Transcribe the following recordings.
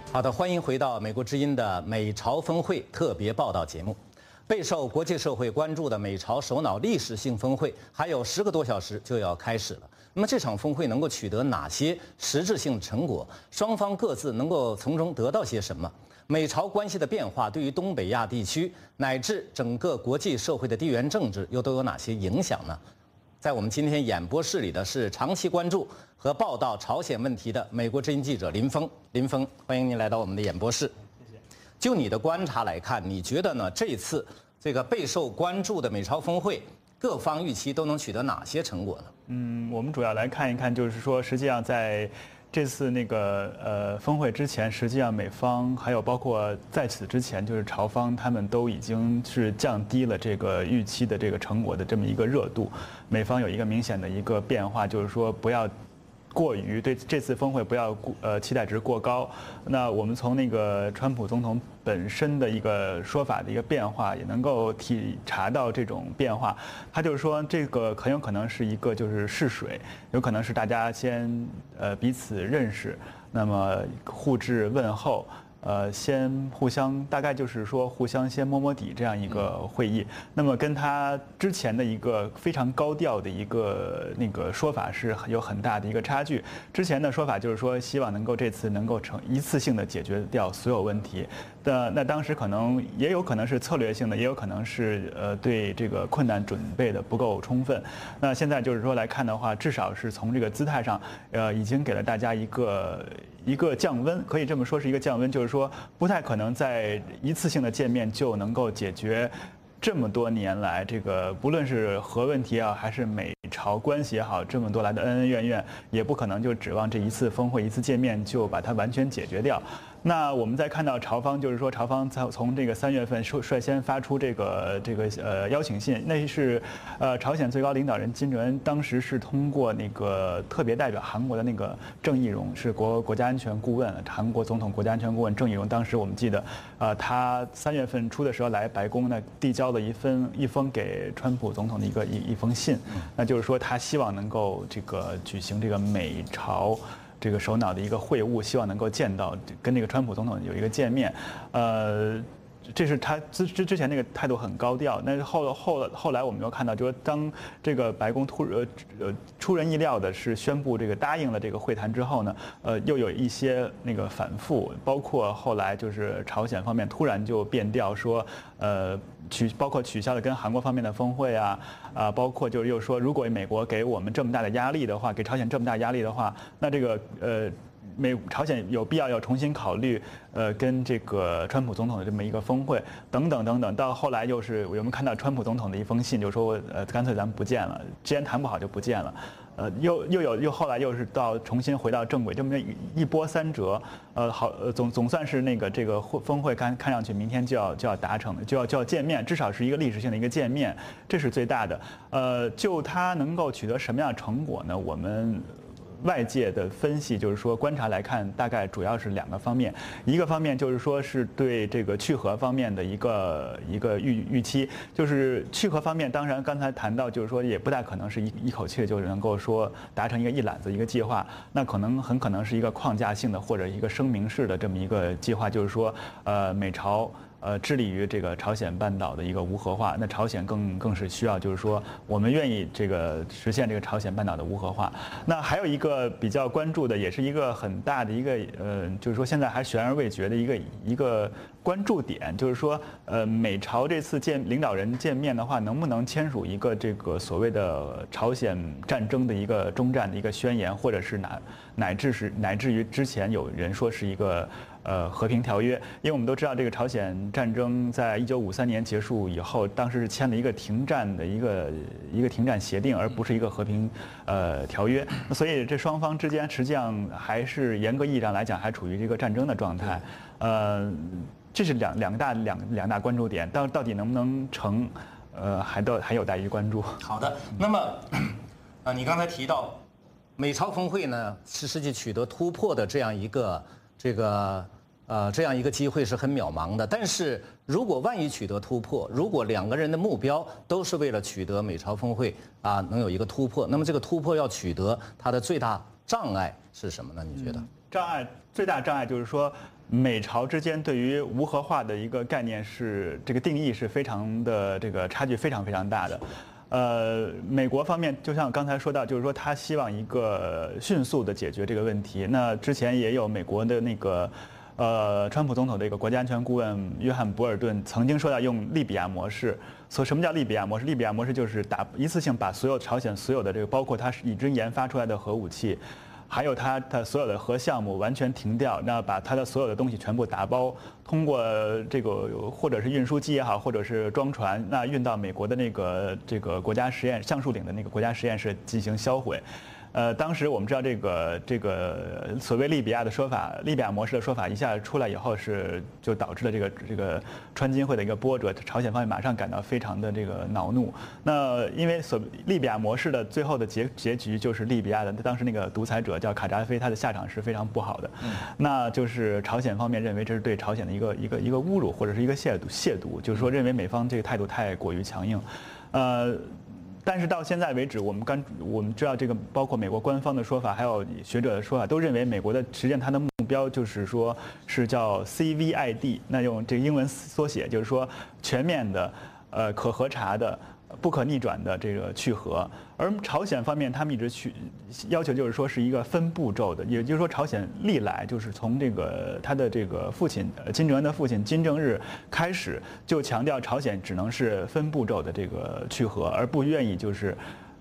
好的，欢迎回到美国之音的美朝峰会特别报道节目。备受国际社会关注的美朝首脑历史性峰会还有10个多小时就要开始了。那么这场峰会能够取得哪些实质性成果？双方各自能够从中得到些什么？美朝关系的变化对于东北亚地区乃至整个国际社会的地缘政治又都有哪些影响呢？在我们今天演播室里的是长期关注和报道朝鲜问题的美国之音记者林峰。林峰，欢迎您来到我们的演播室。 谢谢。 就你的观察来看，你觉得呢？这次这个备受关注的美朝峰会，各方预期都能取得哪些成果呢？ 我们主要来看一看，就是说，实际上在这次峰会之前，实际上美方还有包括在此之前，就是朝方他们都已经是降低了这个预期的这个成果的这么一个热度。美方有一个明显的一个变化，就是说不要过于对这次峰会不要期待值过高。那我们从川普总统本身的一个说法的一个变化，也能够体察到这种变化。他就是说，这个很有可能是一个就是试水，有可能是大家先彼此认识，那么互致问候。先互相大概就是说互相先摸摸底这样一个会议，那么跟他之前的一个非常高调的一个说法是有很大的一个差距。之前的说法就是说希望能够这次能够一次性的解决掉所有问题。那当时也有可能是策略性的，也有可能是对这个困难准备的不够充分。那现在就是说来看的话，至少是从这个姿态上，已经给了大家一个降温，可以这么说是一个降温，就是说不太可能在一次性的见面就能够解决这么多年来这个不论是核问题啊，还是美朝关系也好，这么多来的恩恩怨怨，也不可能就指望这一次峰会一次见面就把它完全解决掉。那我们再看到朝方，就是说朝方从这个3月份率先发出这个邀请信，那是朝鲜最高领导人金正恩当时是通过特别代表韩国的郑义溶，是国家安全顾问，韩国总统国家安全顾问郑义溶，当时我们记得他3月份初的时候来白宫呢，递交了一封给川普总统的一封信，那就是说他希望能够举行美朝这个首脑的一个会晤，希望能够见到跟川普总统有一个见面，这是他之前态度很高调。但是后来我们又看到，就是当这个白宫出人意料的是宣布答应了这个会谈之后呢，又有一些反复，包括后来就是朝鲜方面突然就变调说，包括取消了跟韩国方面的峰会啊，包括就是又说，如果美国给我们这么大的压力的话，给朝鲜这么大压力的话，那朝鲜有必要重新考虑，跟川普总统的这么一个峰会，等等等等。到后来又是我们看到川普总统的一封信，就说干脆咱们不见了，既然谈不好就不见了。后来又是重新回到正轨，这么一波三折，总算是这个峰会看上去明天就要达成，就要见面，至少是一个历史性的一个见面，这是最大的。就它能够取得什么样的成果呢？我们外界的分析就是说，观察来看，大概主要是2个方面。一个方面就是说是对这个去核方面的一个预期，就是去核方面，当然刚才谈到就是说也不大可能是一口气就能够说达成一揽子一个计划，那很可能是一个框架性的或者一个声明式的这么一个计划，就是说美朝致力于朝鲜半岛的一个无核化，那朝鲜更是需要，就是说我们愿意实现朝鲜半岛的无核化。那还有一个比较关注的，也是一个很大的一个就是说现在还悬而未决的一个关注点，就是说美朝这次领导人见面的话，能不能签署一个所谓的朝鲜战争的一个终战的一个宣言，或者是乃至于之前有人说是一个和平条约，因为我们都知道朝鲜战争在1953年结束以后，当时是签了一个停战的一个停战协定，而不是一个和平条约。所以这双方之间实际上还是严格意义上来讲还处于这个战争的状态。这是两大关注点，到底能不能成，还有待于关注。 好的，那么你刚才提到美朝峰会呢，实际取得突破的这样一个机会是很渺茫的。但是如果万一取得突破，如果2个人的目标都是为了取得美朝峰会能有一个突破，那么这个突破要取得它的最大障碍是什么呢？你觉得？ 最大障碍就是说， 美朝之间对于无核化的一个概念是这个定义是非常的这个差距非常非常大的。美国方面就像刚才说到，就是说他希望一个迅速的解决这个问题。那之前也有美国的那个川普总统的一个国家安全顾问约翰·博尔顿曾经说到用利比亚模式。什么叫利比亚模式？利比亚模式就是一次性把朝鲜所有的这个，包括他已经研发出来的核武器，还有他所有的核项目完全停掉，那把他的所有的东西全部打包，通过这个或者是运输机也好，或者是装船，那运到美国的这个国家橡树岭的那个国家实验室进行销毁。当时我们知道这个所谓利比亚的说法，利比亚模式的说法一下出来以后就导致了这个川金会的一个波折，朝鲜方面马上感到非常的这个恼怒。那因为利比亚模式的最后的结局就是利比亚的当时那个独裁者叫卡扎菲，他的下场是非常不好的。那就是朝鲜方面认为这是对朝鲜的一个侮辱或者是一个亵渎，就是说认为美方这个态度太过于强硬。但是到现在为止，我们知道这个，包括美国官方的说法，还有学者的说法，都认为美国的实际上它的目标就是说是叫 CVID， 那用这个英文缩写，就是说全面的、可核查的、不可逆转的这个去核。而朝鲜方面，他们一直要求就是说是一个分步骤的，也就是说朝鲜历来就是从他的这个父亲金正恩的父亲金正日开始就强调朝鲜只能是分步骤的这个去核，而不愿意就是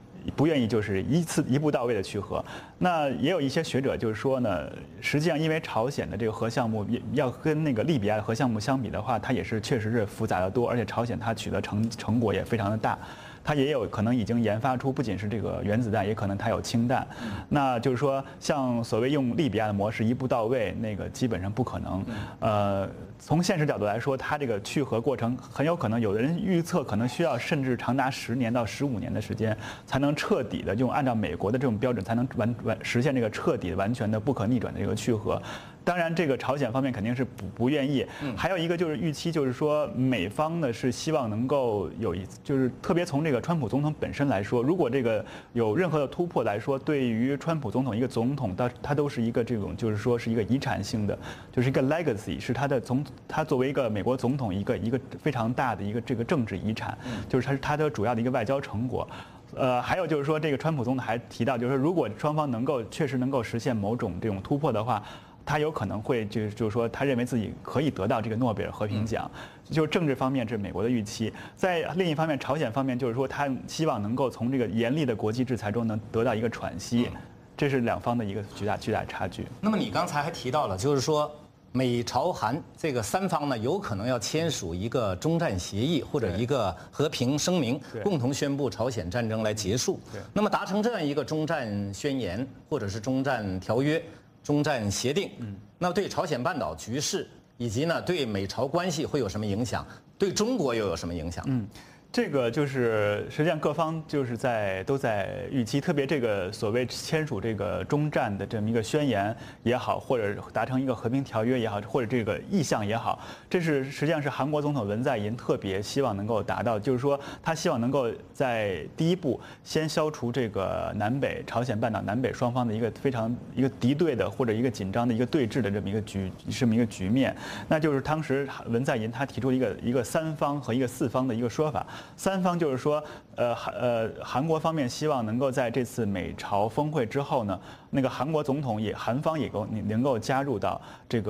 一步到位的去核。那也有一些学者就是说呢，实际上因为朝鲜的这个核项目要跟那个利比亚的核项目相比的话，它也是确实是复杂的多，而且朝鲜它取得成果也非常的大。它也有可能已经研发出不仅是这个原子弹，也可能它有氢弹。那就是说，像所谓用利比亚的模式一步到位，那个基本上不可能。从现实角度来说，它这个去核过程很有可能，有的人预测可能需要甚至长达10年到15年的时间，才能彻底的按照美国的这种标准，才能实现这个彻底完全的不可逆转的这个去核。当然，这个朝鲜方面肯定是不愿意。还有一个就是预期，就是说美方呢是希望能够就是特别从这个川普总统本身来说，如果这个有任何的突破来说，对于川普总统一个总统，他都是一个这种就是说是一个遗产性的，就是一个 legacy， 是他作为一个美国总统一个非常大的一个这个政治遗产，就是他的主要的一个外交成果。还有就是说，这个川普总统还提到，就是说如果双方确实能够实现某种这种突破的话，他有可能会就是说，他认为自己可以得到这个诺贝尔和平奖。就是政治方面，这是美国的预期。在另一方面，朝鲜方面就是说，他希望能够从这个严厉的国际制裁中能得到一个喘息。这是两方的一个巨大差距。 那么你刚才还提到了，就是说美朝韩这个三方呢，有可能要签署一个终战协议或者一个和平声明，共同宣布朝鲜战争来结束。那么达成这样一个终战宣言或者是终战条约、终战协定，那对朝鲜半岛局势以及呢对美朝关系会有什么影响？对中国又有什么影响？ 这个就是实际上各方就是都在预期，特别这个所谓签署这个终战的这么一个宣言也好，或者达成一个和平条约也好，或者这个意向也好，这是实际上是韩国总统文在寅特别希望能够达到，就是说他希望能够在第一步先消除这个朝鲜半岛南北双方的一个非常敌对的或者一个紧张的一个对峙的这么一个局面。那就是当时文在寅他提出一个3方和一个4方的一个说法。3方就是说，韩国方面希望能够在这次美朝峰会之后呢，那个韩国总统韩方也能够加入到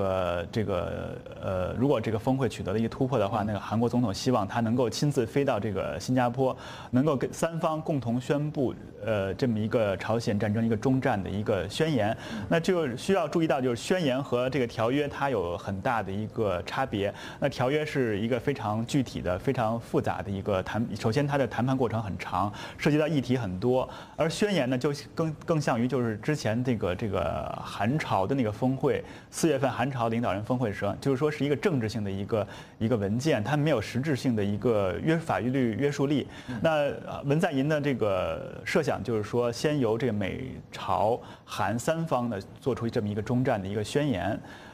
如果这个峰会取得了一个突破的话，那个韩国总统希望他能够亲自飞到这个新加坡，能够跟3方共同宣布这么一个朝鲜战争一个终战的一个宣言。那就需要注意到，就是宣言和这个条约它有很大的一个差别。那条约是一个非常具体的、非常复杂的一个首先它的谈判过程很长，涉及到议题很多，而宣言呢就更像于就是之前这个韩朝的那个峰会，4月份韩朝领导人峰会时，就是说是一个政治性的一个文件，它没有实质性的一个法律约束力。那文在寅的这个设想就是说，先由这个美朝韩3方呢做出这么一个终战的一个宣言。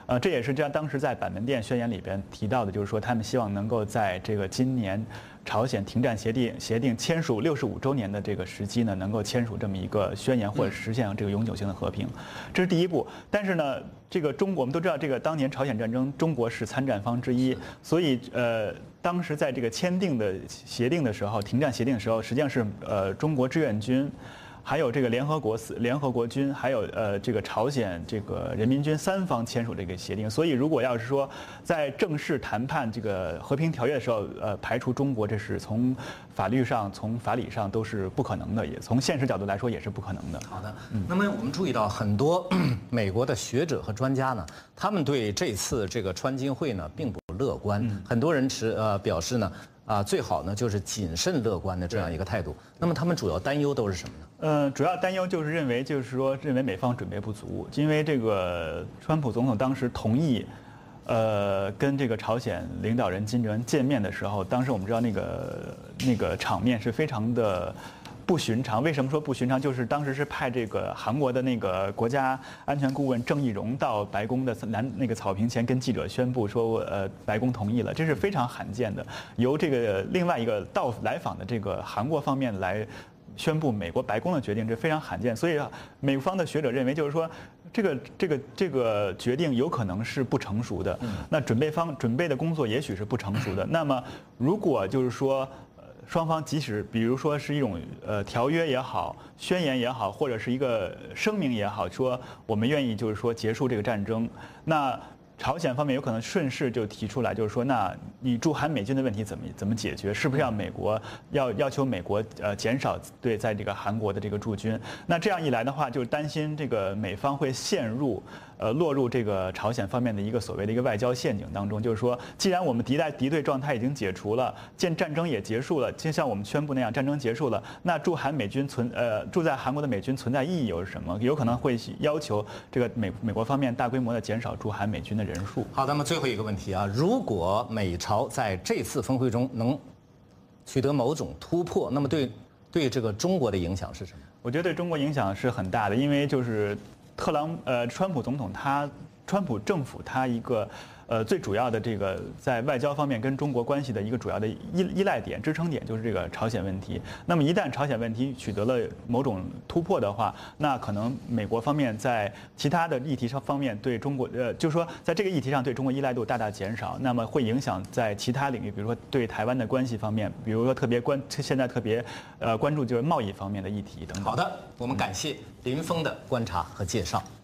这也是当时在板门店宣言里边提到的，就是说他们希望能够在这个今年朝鲜停战协定签署65周年的这个时机呢，能够签署这么一个宣言，或者实现这个永久性的和平，这是第一步。但是呢，这个我们都知道，这个当年朝鲜战争，中国是参战方之一，所以当时在这个签订的协定的时候，停战协定的时候，实际上是中国志愿军。还有这个联合国军，还有这个朝鲜这个人民军3方签署这个协定，所以如果要是说在正式谈判这个和平条约的时候，排除中国，这是从法律上、从法理上都是不可能的，也从现实角度来说也是不可能的。 好的，那么我们注意到很多美国的学者和专家呢，他们对这次这个川金会呢并不乐观，很多人表示呢。最好呢就是谨慎乐观的这样一个态度。那么他们主要担忧都是什么呢？ 主要担忧就是认为美方准备不足，因为这个川普总统当时同意，跟这个朝鲜领导人金正恩见面的时候，当时我们知道那个场面是非常的。不寻常，为什么说不寻常？就是当时是派这个韩国的那个国家安全顾问郑义溶到白宫的那个草坪前跟记者宣布说，白宫同意了，这是非常罕见的。由这个另外一个来访的这个韩国方面来宣布美国白宫的决定，这非常罕见。所以美方的学者认为，就是说这个决定有可能是不成熟的。那准备的工作也许是不成熟的。那么如果就是说。双方即使比如说是一种条约也好、宣言也好，或者是一个声明也好，说我们愿意就是说结束这个战争，那朝鲜方面有可能顺势就提出来，就是说，那你驻韩美军的问题怎么解决？是不是要求美国减少对在这个韩国的这个驻军？那这样一来的话，就担心这个美方会落入这个朝鲜方面的一个所谓的一个外交陷阱当中，就是说，既然我们敌对状态已经解除了，战争也结束了，就像我们宣布那样，战争结束了，那驻在韩国的美军存在意义又是什么？有可能会要求这个美国方面大规模的减少驻韩美军的人数。 好，那么最后一个问题啊，如果美朝在这次峰会中能取得某种突破，那么对这个中国的影响是什么？ 我觉得对中国影响是很大的，因为就是川普总统川普政府他一个最主要的这个在外交方面跟中国关系的一个主要的依赖点、支撑点就是这个朝鲜问题。那么一旦朝鲜问题取得了某种突破的话，那可能美国方面在其他的议题上方面对中国就是说在这个议题上对中国依赖度大大减少，那么会影响在其他领域，比如说对台湾的关系方面，比如说现在特别关注就是贸易方面的议题等等。 好的，我们感谢林峰的观察和介绍。